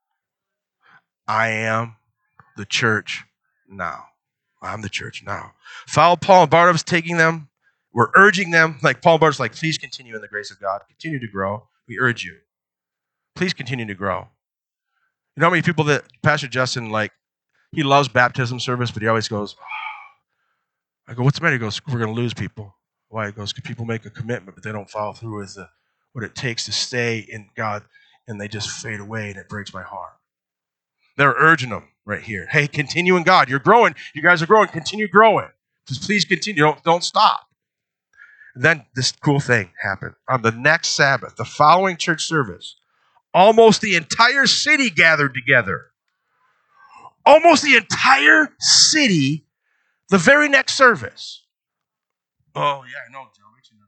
I am the church now. I'm the church now. Followed Paul and Barnabas, taking them. We're urging them, like Paul and Barnabas, like, please continue in the grace of God. Continue to grow. We urge you. Please continue to grow. You know how many people that Pastor Justin, like, he loves baptism service, but he always goes, oh. I go, what's the matter? He goes, we're going to lose people. Why? He goes, because people make a commitment, but they don't follow through with what it takes to stay in God, and they just fade away, and it breaks my heart. They're urging them right here. Hey, continue in God. You're growing. You guys are growing. Continue growing. Just please continue. Don't stop. Then this cool thing happened. On the next Sabbath, the following church service, almost the entire city gathered together. Almost the entire city, the very next service. Oh, yeah, I know, Joe.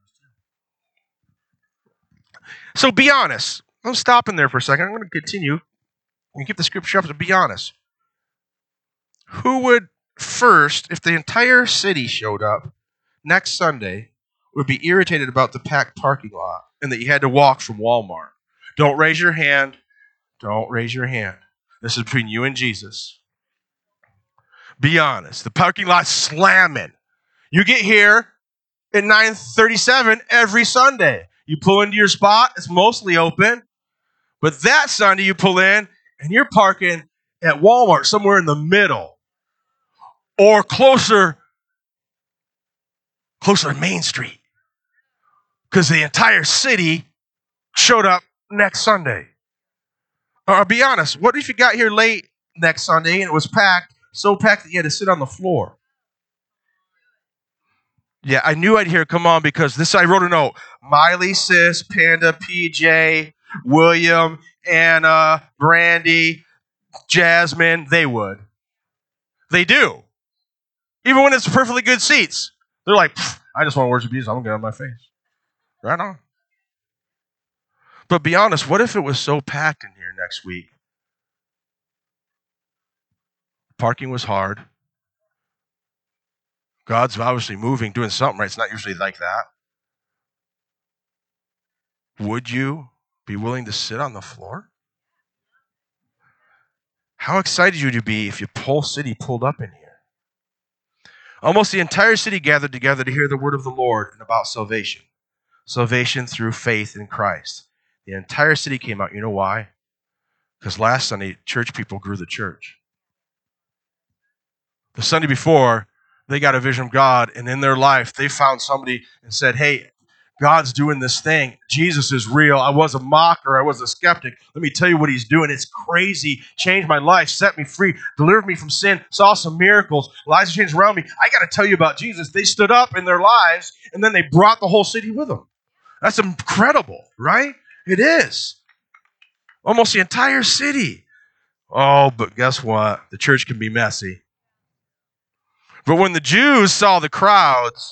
So be honest. I'm stopping there for a second. I'm going to continue. We keep the scripture up to be honest. Who would first, if the entire city showed up next Sunday, would be irritated about the packed parking lot and that you had to walk from Walmart? Don't raise your hand. Don't raise your hand. This is between you and Jesus. Be honest. The parking lot's slamming. You get here at 9:37 every Sunday. You pull into your spot. It's mostly open. But that Sunday you pull in and you're parking at Walmart somewhere in the middle or closer to Main Street because the entire city showed up next Sunday. Or I'll be honest, what if you got here late next Sunday and it was packed, so packed that you had to sit on the floor? Yeah, I knew I'd hear come on because this, I wrote a note. Miley, Sis, Panda, PJ, William, Anna, Brandy, Jasmine, they would. They do. Even when it's perfectly good seats. They're like, I just want to worship Jesus. I'm going to get on my face. Right on. But be honest, what if it was so packed in here next week? Parking was hard. God's obviously moving, doing something right. It's not usually like that. Would you be willing to sit on the floor? How excited would you be if your whole city pulled up in here? Almost the entire city gathered together to hear the word of the Lord and about salvation. Salvation through faith in Christ. The entire city came out. You know why? Because last Sunday, church people grew the church. The Sunday before, they got a vision of God, and in their life, they found somebody and said, hey, God's doing this thing. Jesus is real. I was a mocker. I was a skeptic. Let me tell you what he's doing. It's crazy. Changed my life, set me free, delivered me from sin, saw some miracles. Lives changed around me. I got to tell you about Jesus. They stood up in their lives, and then they brought the whole city with them. That's incredible, right? It is. Almost the entire city. Oh, but guess what? The church can be messy. But when the Jews saw the crowds,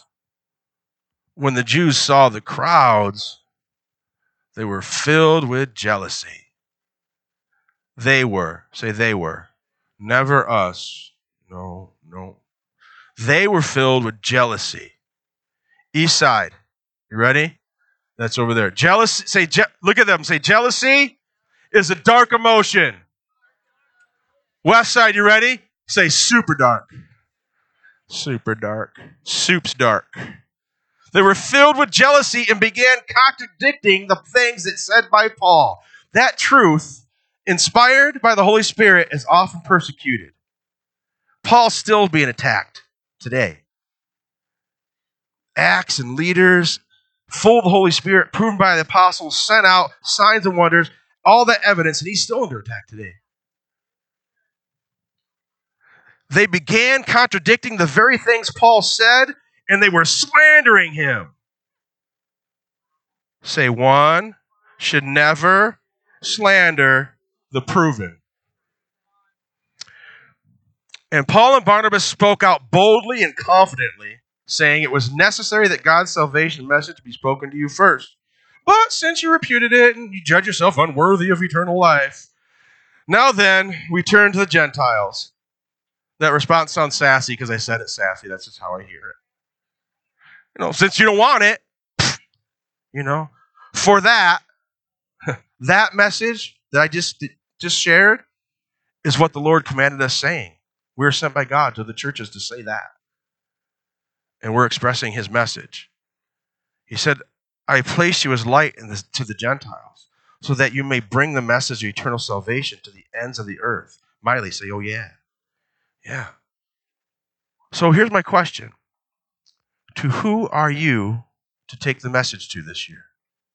they were filled with jealousy. They were. Say they were. Never us. No. They were filled with jealousy. East side. You ready? That's over there. Jealousy. Look at them. Say jealousy is a dark emotion. West side, you ready? Say super dark. Super dark. Soup's dark. They were filled with jealousy and began contradicting the things that said by Paul. That truth, inspired by the Holy Spirit, is often persecuted. Paul's still being attacked today. Acts and leaders, full of the Holy Spirit, proven by the apostles, sent out signs and wonders, all that evidence, and he's still under attack today. They began contradicting the very things Paul said, and they were slandering him. Say, one should never slander the proven. And Paul and Barnabas spoke out boldly and confidently, saying it was necessary that God's salvation message be spoken to you first. But since you reputed it and you judge yourself unworthy of eternal life, now then, we turn to the Gentiles. That response sounds sassy because I said it sassy. That's just how I hear it. Since you don't want it, for that message that I just shared is what the Lord commanded us saying. We're sent by God to the churches to say that. And we're expressing his message. He said, I place you as light to the Gentiles so that you may bring the message of eternal salvation to the ends of the earth. Miley, say, oh yeah. Yeah. So here's my question. To who are you to take the message to this year?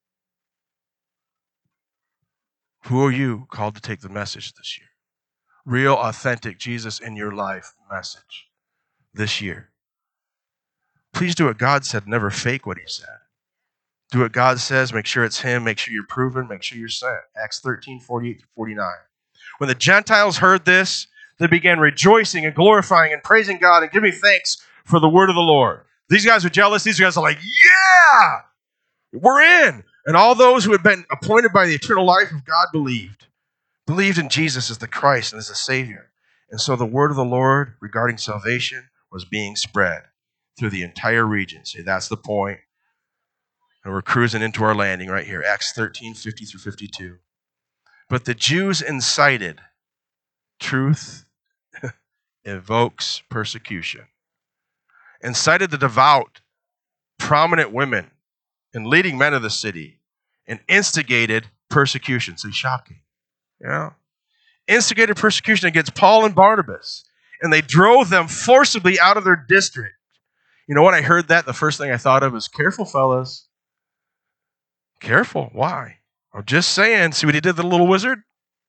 Who are you called to take the message this year? Real, authentic Jesus in your life message this year. Please do what God said. Never fake what he said. Do what God says. Make sure it's him. Make sure you're proven. Make sure you're sent. Acts 13:48-49. When the Gentiles heard this, they began rejoicing and glorifying and praising God and giving thanks for the word of the Lord. These guys are jealous. These guys are like, yeah, we're in. And all those who had been appointed by the eternal life of God believed in Jesus as the Christ and as the Savior. And so the word of the Lord regarding salvation was being spread through the entire region. See, that's the point. And we're cruising into our landing right here. Acts 13:50-52. But the Jews incited. Truth evokes persecution. Incited the devout, prominent women and leading men of the city and instigated persecution. So shocking. Instigated persecution against Paul and Barnabas. And they drove them forcibly out of their district. You know, when I heard that, the first thing I thought of was, careful, fellas. Careful. Why? I'm just saying. See what he did to the little wizard?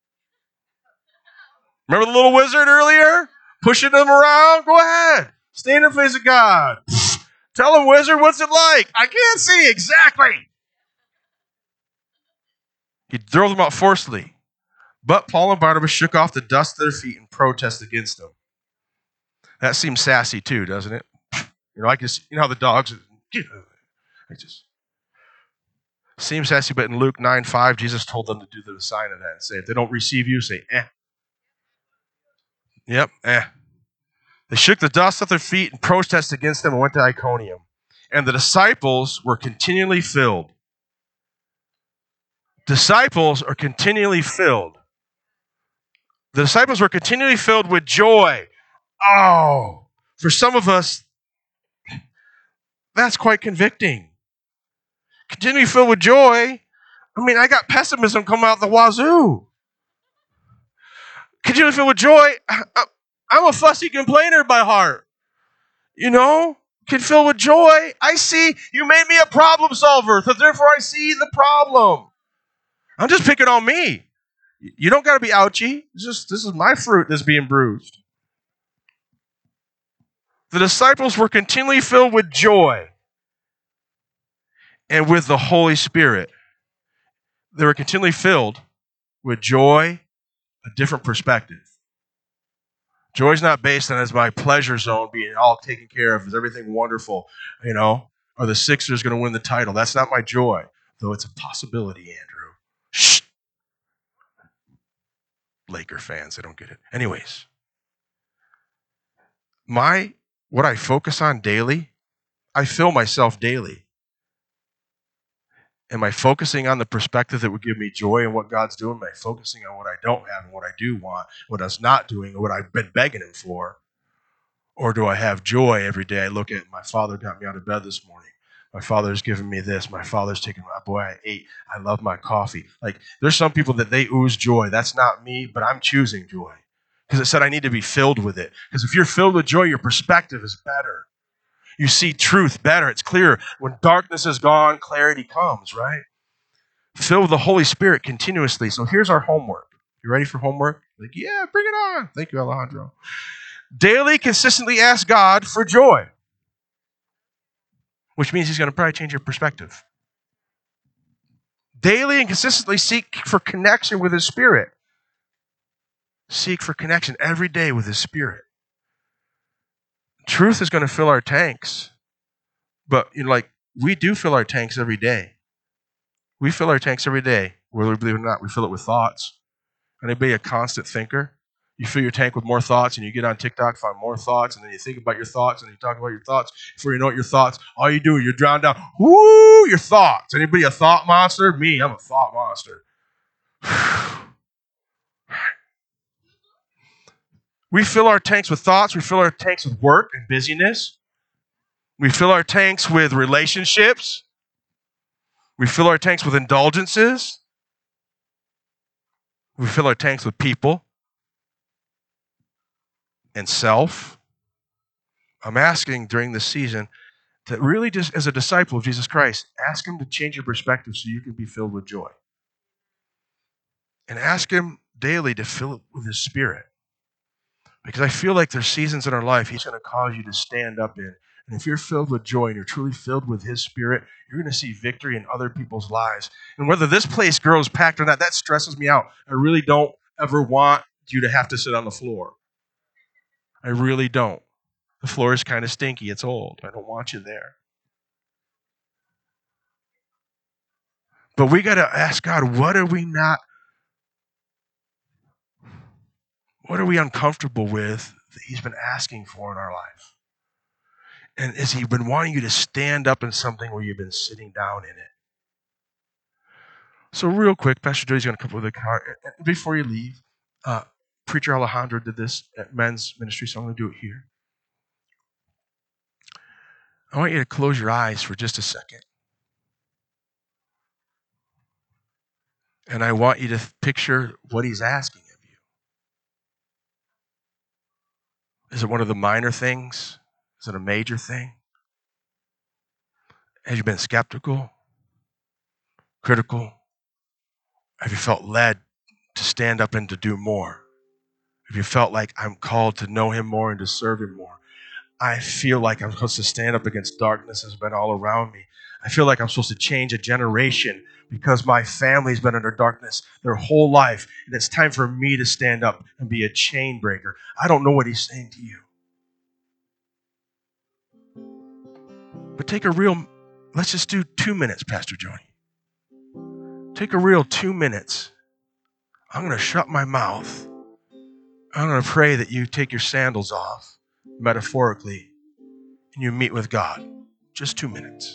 Remember the little wizard earlier? Pushing them around? Go ahead. Stay in the face of God. Tell him, wizard, what's it like? I can't see exactly. He drove them out forcibly. But Paul and Barnabas shook off the dust of their feet and protested against them. That seems sassy too, doesn't it? I just, how the dogs, I just seems sassy, but in Luke 9:5, Jesus told them to do the sign of that and say, if they don't receive you, say, eh. Yep, eh. They shook the dust off their feet and protested against them and went to Iconium. And the disciples were continually filled. Disciples are continually filled. The disciples were continually filled with joy. Oh, for some of us, that's quite convicting. Continually filled with joy. I mean, I got pessimism coming out the wazoo. Continually filled with joy. I'm a fussy complainer by heart. Can fill with joy. I see you made me a problem solver, so therefore I see the problem. I'm just picking on me. You don't got to be ouchy. This is my fruit that's being bruised. The disciples were continually filled with joy and with the Holy Spirit. They were continually filled with joy, a different perspective. Joy is not based on, is my pleasure zone being all taken care of? Is everything wonderful? Are the Sixers going to win the title? That's not my joy, though it's a possibility, Andrew. Shh. Laker fans, they don't get it. Anyways, what I focus on daily, I fill myself daily. Am I focusing on the perspective that would give me joy in what God's doing? Am I focusing on what I don't have and what I do want, what I'm not doing, and what I've been begging him for? Or do I have joy every day? I look at my father got me out of bed this morning. My father's given me this. My father's taken my boy. I ate. I love my coffee. Like, there's some people that they ooze joy. That's not me, but I'm choosing joy. Because it said I need to be filled with it. Because if you're filled with joy, your perspective is better. You see truth better. It's clear. When darkness is gone, clarity comes, right? Fill with the Holy Spirit continuously. So here's our homework. You ready for homework? Like, yeah, bring it on. Thank you, Alejandro. Daily, consistently ask God for joy. Which means he's going to probably change your perspective. Daily and consistently seek for connection with his Spirit. Seek for connection every day with his Spirit. Truth is going to fill our tanks. But we do fill our tanks every day. We fill our tanks every day. Whether we believe it or not, we fill it with thoughts. Anybody a constant thinker? You fill your tank with more thoughts, and you get on TikTok, find more thoughts, and then you think about your thoughts, and you talk about your thoughts. Before you know it, your thoughts, all you do is you're drowned down. Woo, your thoughts. Anybody a thought monster? Me, I'm a thought monster. We fill our tanks with thoughts. We fill our tanks with work and busyness. We fill our tanks with relationships. We fill our tanks with indulgences. We fill our tanks with people and self. I'm asking during this season to really, just as a disciple of Jesus Christ, ask him to change your perspective so you can be filled with joy. And ask him daily to fill it with his Spirit. Because I feel like there's seasons in our life he's going to cause you to stand up in. And if you're filled with joy and you're truly filled with his Spirit, you're going to see victory in other people's lives. And whether this place grows packed or not, that stresses me out. I really don't ever want you to have to sit on the floor. I really don't. The floor is kind of stinky. It's old. I don't want you there. But we got to ask God, what are we uncomfortable with that he's been asking for in our life? And has he been wanting you to stand up in something where you've been sitting down in it? So real quick, Pastor Joey's going to come up with a card. And before you leave, Preacher Alejandro did this at men's ministry, so I'm going to do it here. I want you to close your eyes for just a second. And I want you to picture what he's asking of you. Is it one of the minor things? Is it a major thing? Have you been skeptical? Critical? Have you felt led to stand up and to do more? Have you felt like I'm called to know him more and to serve him more? I feel like I'm supposed to stand up against darkness that's been all around me. I feel like I'm supposed to change a generation because my family's been under darkness their whole life, and it's time for me to stand up and be a chain breaker. I don't know what he's saying to you. But let's just do 2 minutes, Pastor Joni. Take a real 2 minutes. I'm going to shut my mouth. I'm going to pray that you take your sandals off, metaphorically, and you meet with God. Just 2 minutes.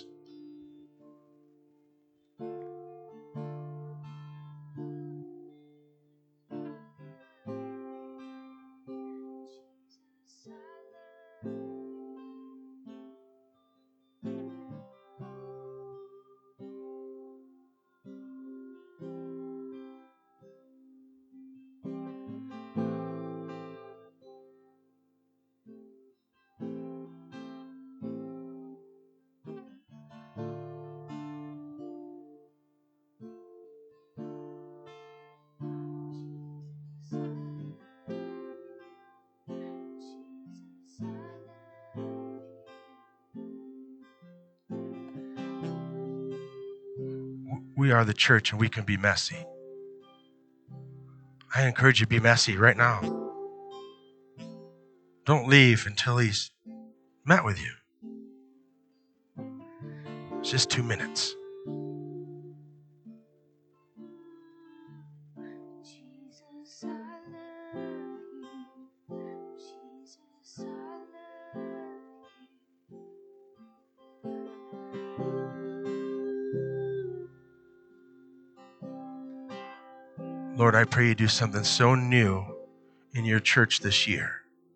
We are the church and we can be messy. I encourage you to be messy right now. Don't leave until he's met with you. It's just 2 minutes. Jesus, I love you. Jesus, I Lord, I pray you do something so new in your church this year.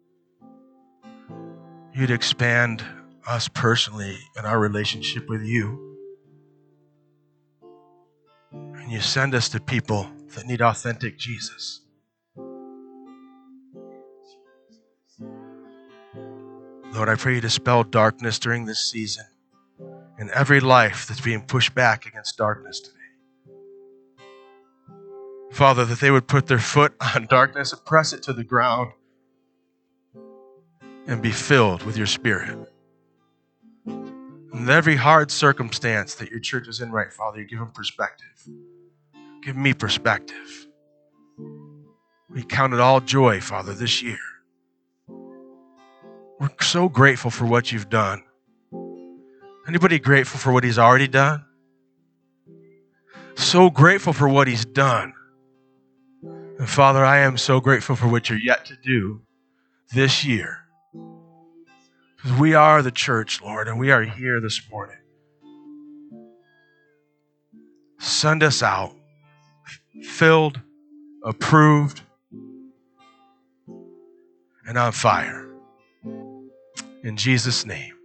You'd expand us personally in our relationship with you. And you send us to people that need authentic Jesus. Lord, I pray you dispel darkness during this season in every life that's being pushed back against darkness today. Father, that they would put their foot on darkness and press it to the ground and be filled with your Spirit. In every hard circumstance that your church is in right, Father, you give them perspective. Give me perspective. We count it all joy, Father, this year. We're so grateful for what you've done. Anybody grateful for what he's already done? So grateful for what he's done. And Father, I am so grateful for what you're yet to do this year. Because we are the church, Lord, and we are here this morning. Send us out, filled, approved, and on fire. In Jesus' name.